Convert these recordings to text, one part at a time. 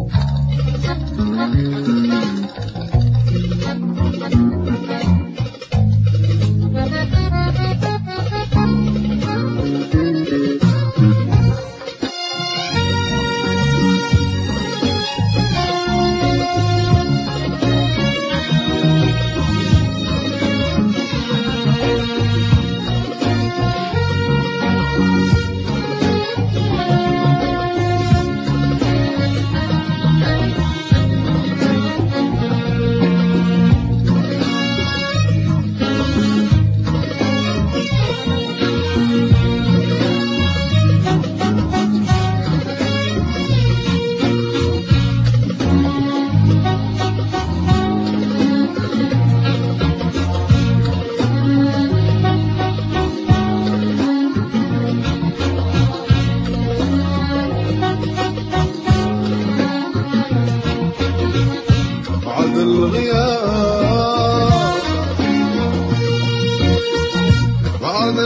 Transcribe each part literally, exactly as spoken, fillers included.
بعد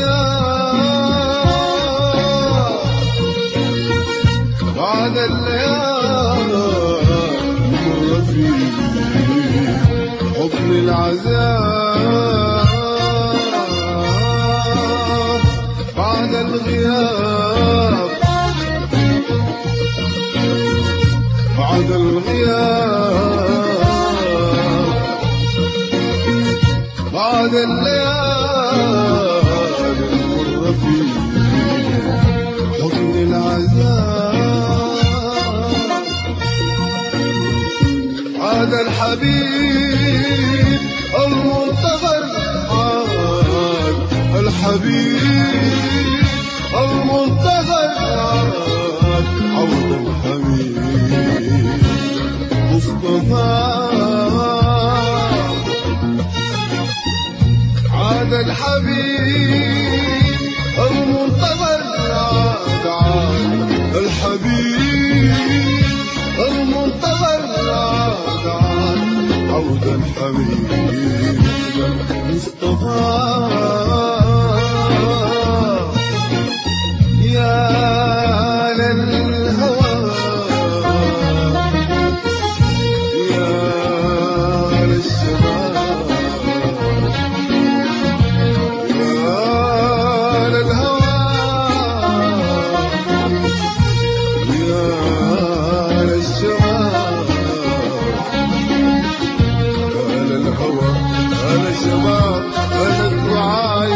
الغياب بعد الليالي مر في حضن العذاب بعد الغياب بعد الغياب بعد الليالي مر في حضن العذاب عاد الحبيب المنتظر عاد الحبيب المنتظر عاد عود الحبيب مصطفى عاد الحبيب المنتظر عاد عاد الحبيب المنتظر عاد عاد عود الحبيب مصطفى يا للهوى يا للشباب الشباب بلد وعاي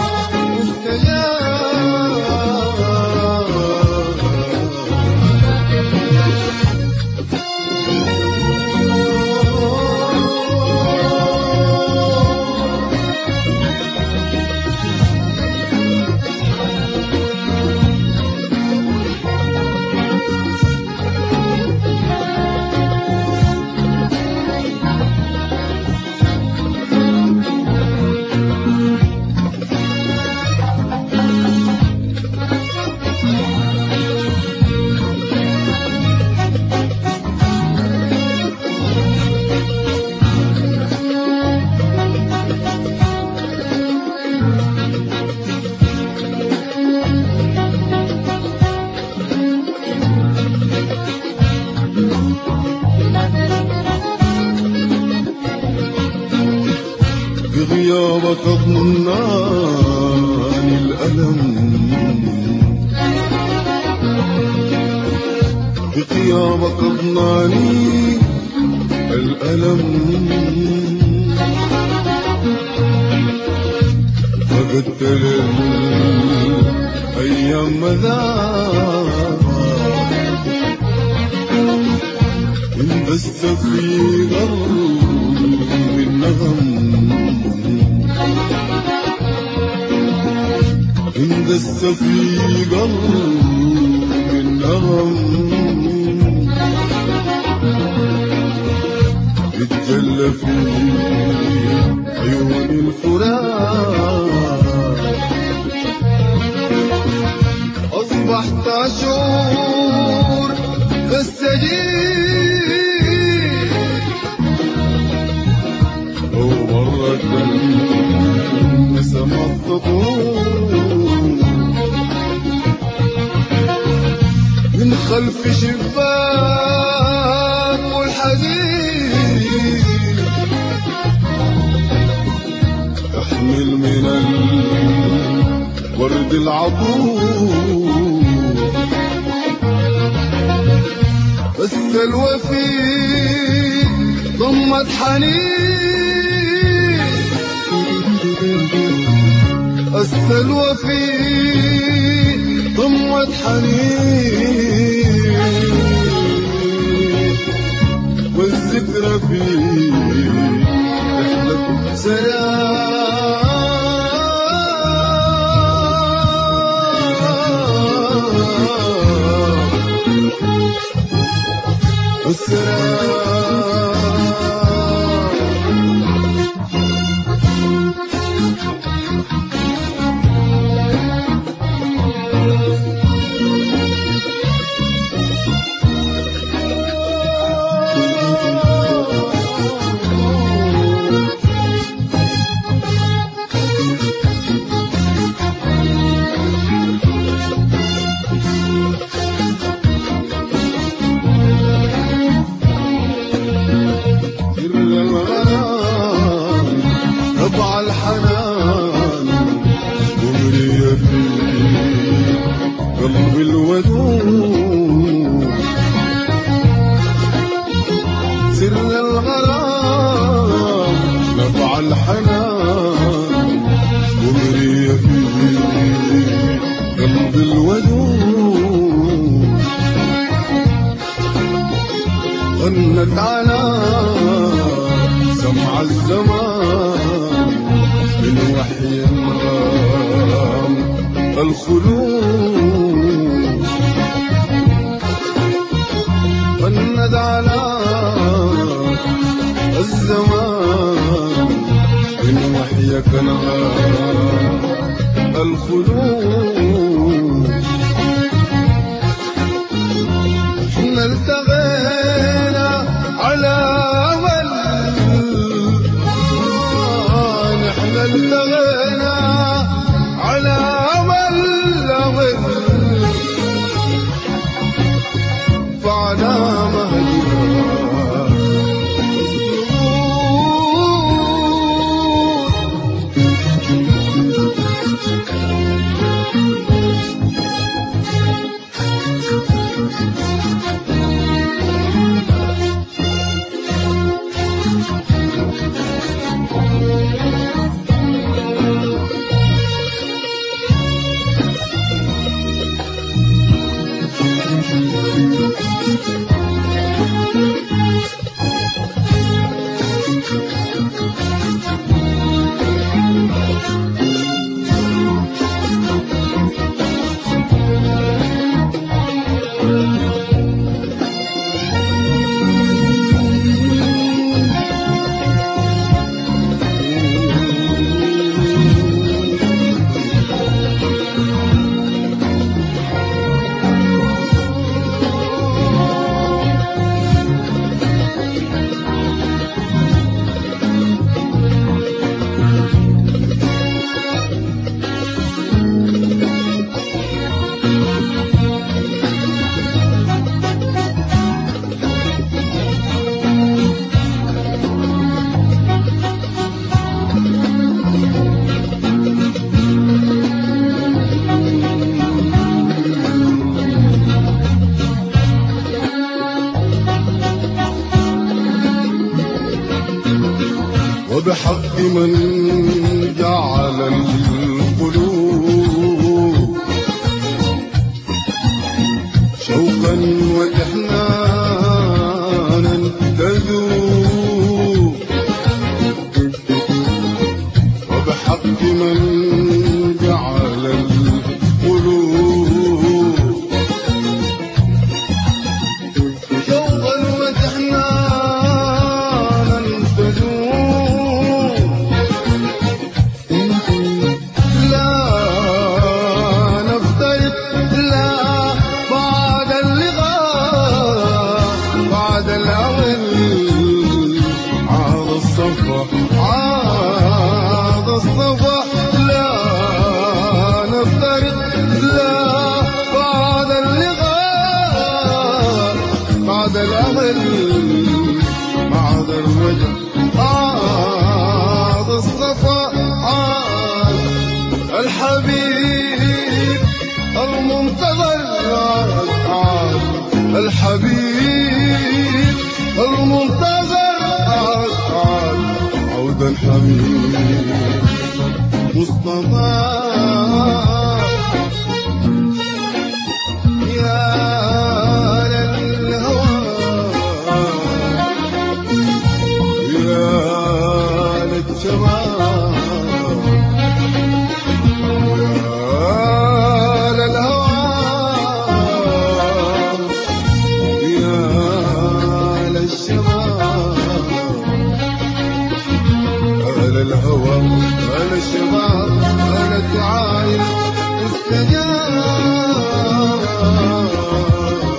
بغيابك اضناني الألم بغيابك اضناني الألم فقدت الأيام مذاق انبست في قلبي النغم اندست في قلبي النغم اتجلى في عيون الفراق اصبحت اشعر بالسجين لو مرت نسمة الطول من خلف شباك قلبي العطور السلوى فيه ضمت حنين السلوى فيه ضمت حنين والذكرى فيه رحلة سلام والسلام طبع الحنان عمري في قلبي الودود سر الغرام نبع الحنان عمري في قلبي الودود غنت على سمع الزمان من وحي الغرام الخلود غنت على الزمان من وحيك الغرام الخلود احنا التقينا على التغينا على أمل أمل فعلى مهجرها وبحق من جعل القلوب شوقا وإحنانا تذوب وبحق من جعل القلوب شوقا وإحنانا تذوب عاد الصفا لا نفترق لا بعد اللقاء بعد الأمل بعد الرجع عاد الصفا عاد الحبيب المنتظر عاد الحبيب المنتظر عاد عاد عود الحبيب مصطفى يا للهوى يا للشباب يا للهوى يا للشباب أنا الهوى أنا الشباب أنا الدعاء استجاب